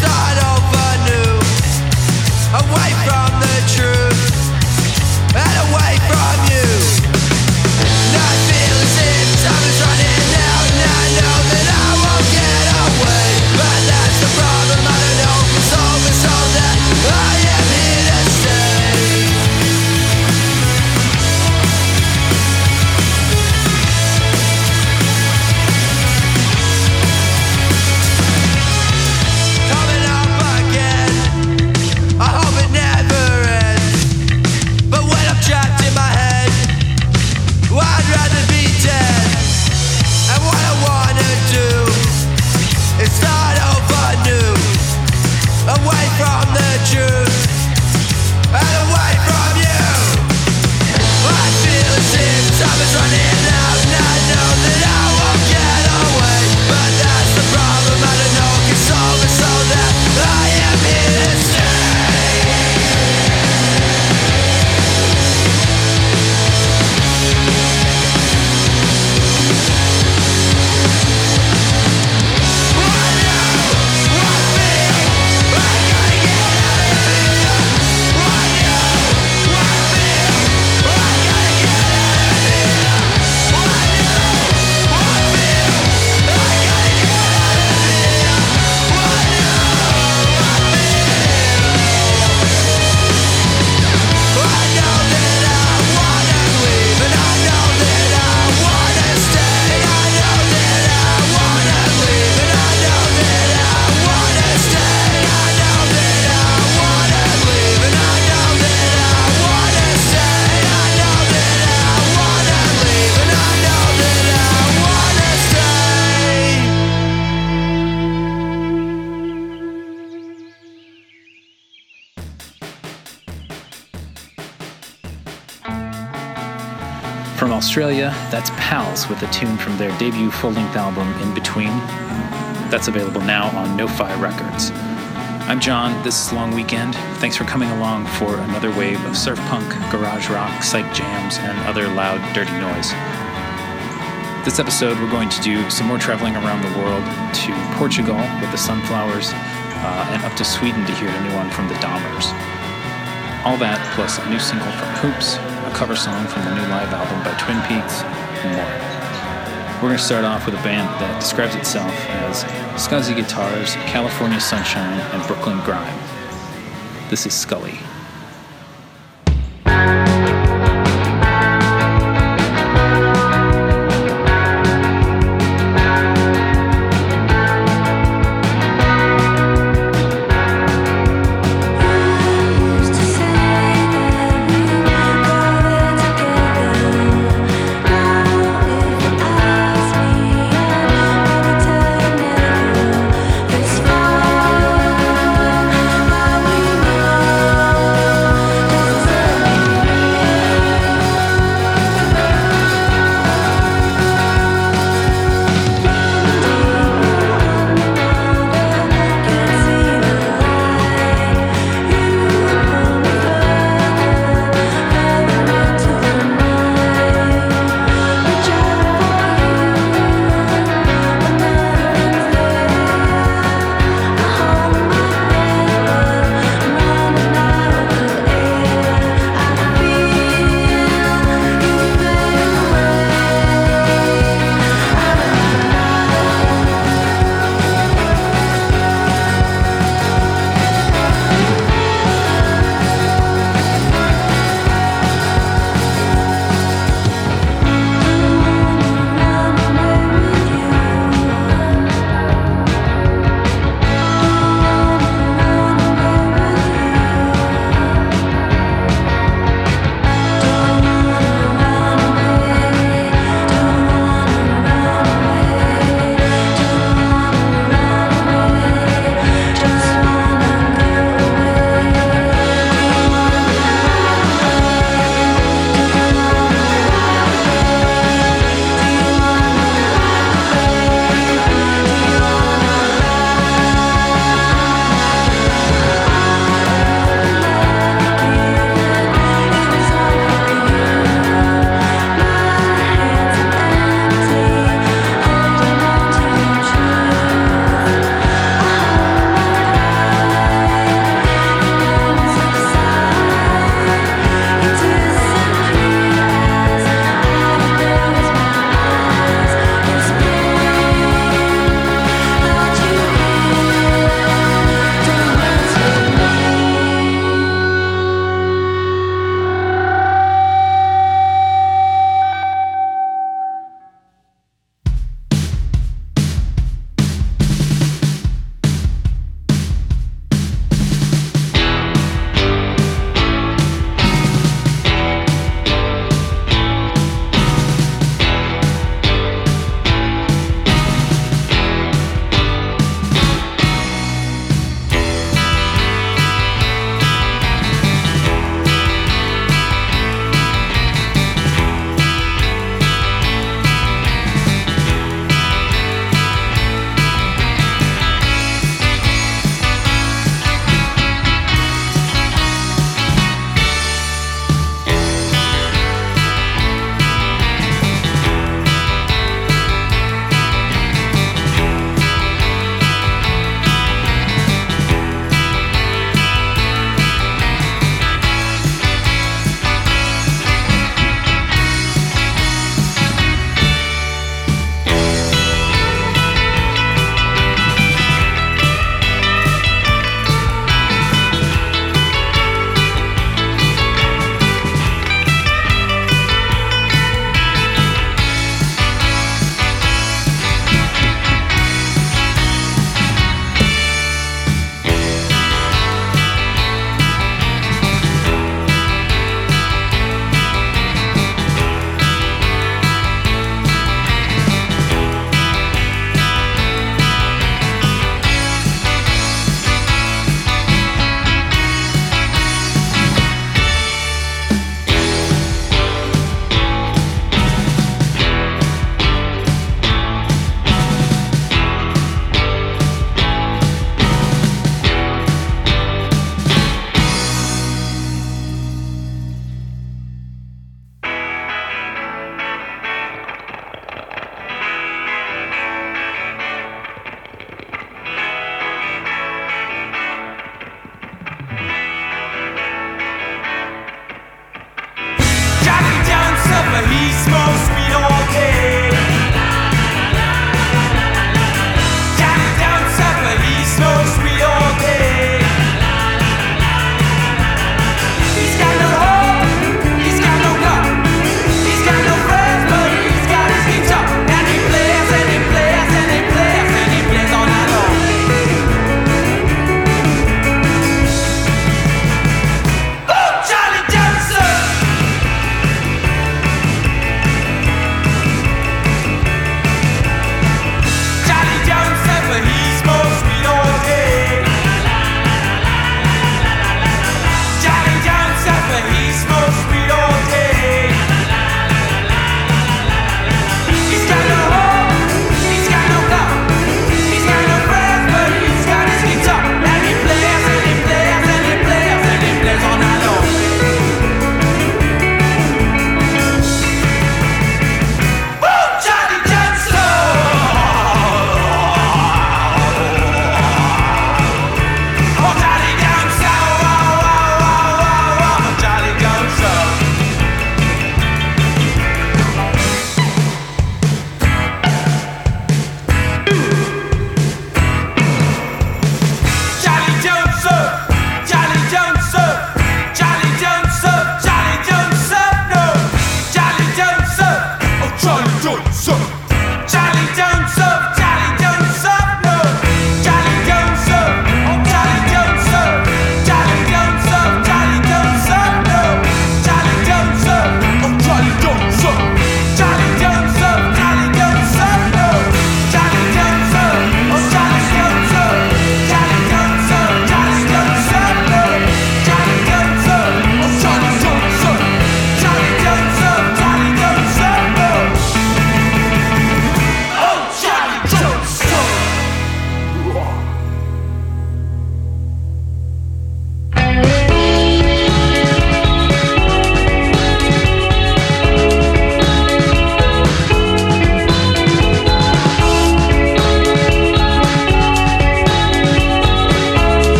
From Australia, that's Pals with a tune from their debut full-length album, In Between. That's available now on No-Fi Records. I'm John, this is Long Weekend. Thanks for coming along for another wave of surf punk, garage rock, psych jams, and other loud, dirty noise. This episode, we're going to do some more traveling around the world to Portugal with the Sunflowers, and up to Sweden to hear a new one from the Dahmers. All that, plus a new single from Hoops, a cover song from the new live album by Twin Peaks, and more. We're going to start off with a band that describes itself as scuzzy guitars, California sunshine, and Brooklyn grime. This is Scully. This far, how we know.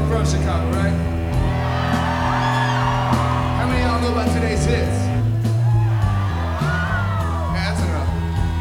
from Chicago, right? How many of y'all know about today's hits? Yeah, that's enough.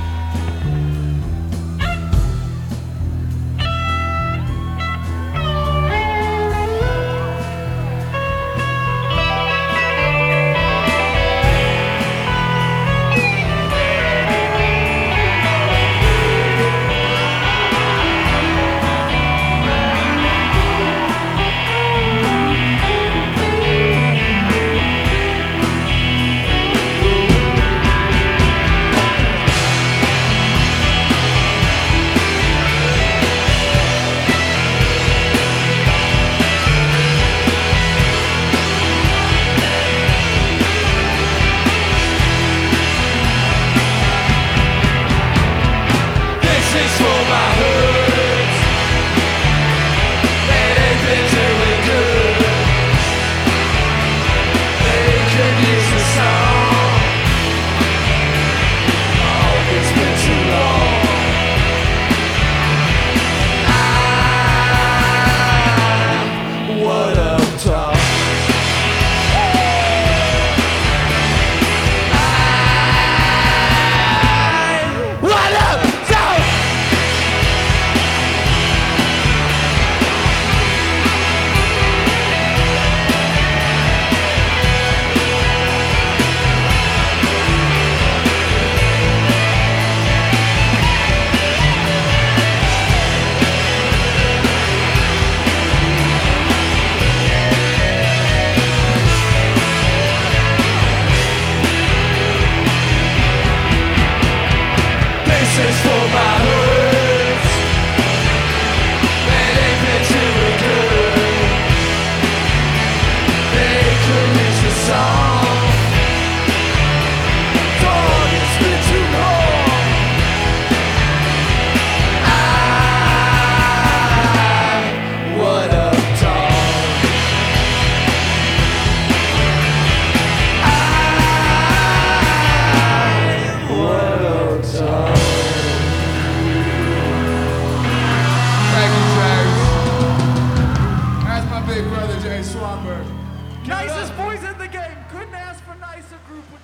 Nicest boys in the game. Couldn't ask for nicer group of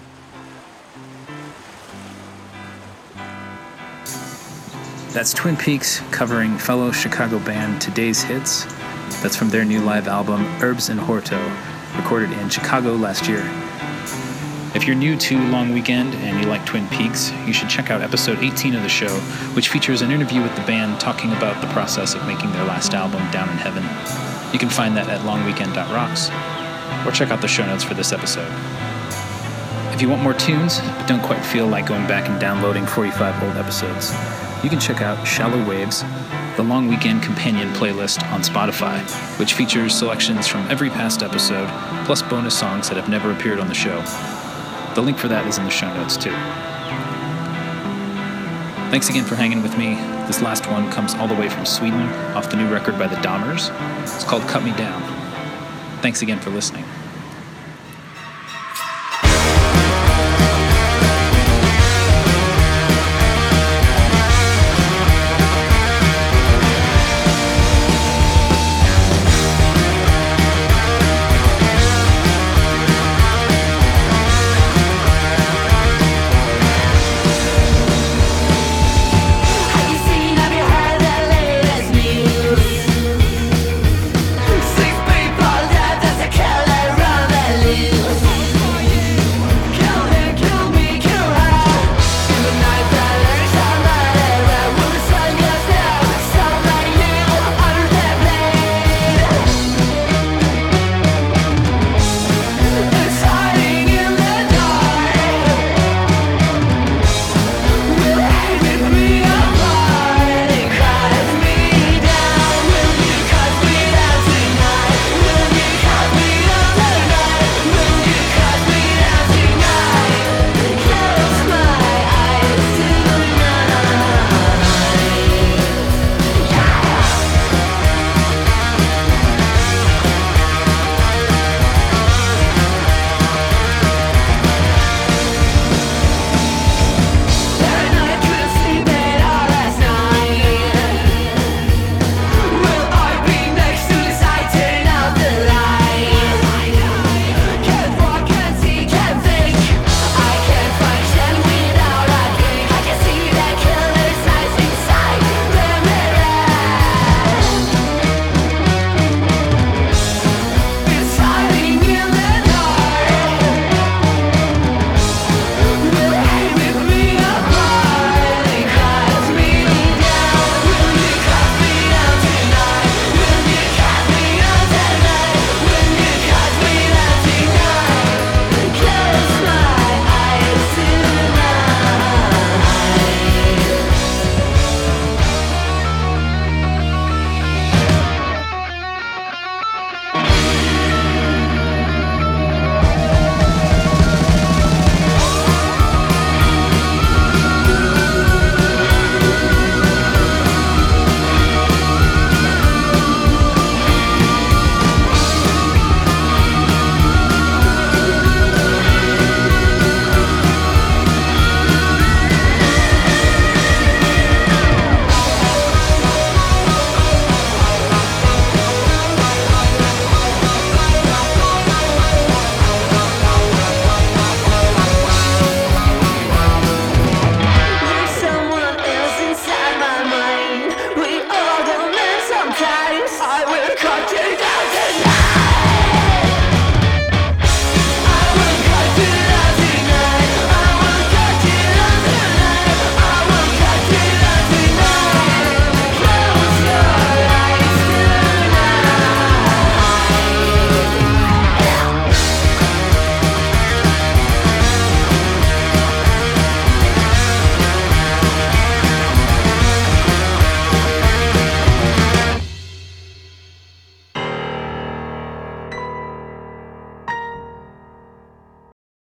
gentlemen. That's Twin Peaks covering fellow Chicago band Today's Hits. That's from their new live album, Herbs and Horto, recorded in Chicago last year. If you're new to Long Weekend and you like Twin Peaks, you should check out episode 18 of the show, which features an interview with the band talking about the process of making their last album, Down in Heaven. You can find that at longweekend.rocks, or check out the show notes for this episode. If you want more tunes, but don't quite feel like going back and downloading 45 old episodes, you can check out Shallow Waves, the Long Weekend companion playlist on Spotify, which features selections from every past episode, plus bonus songs that have never appeared on the show. The link for that is in the show notes, too. Thanks again for hanging with me. This last one comes all the way from Sweden, off the new record by the Dahmers. It's called Cut Me Down. Thanks again for listening.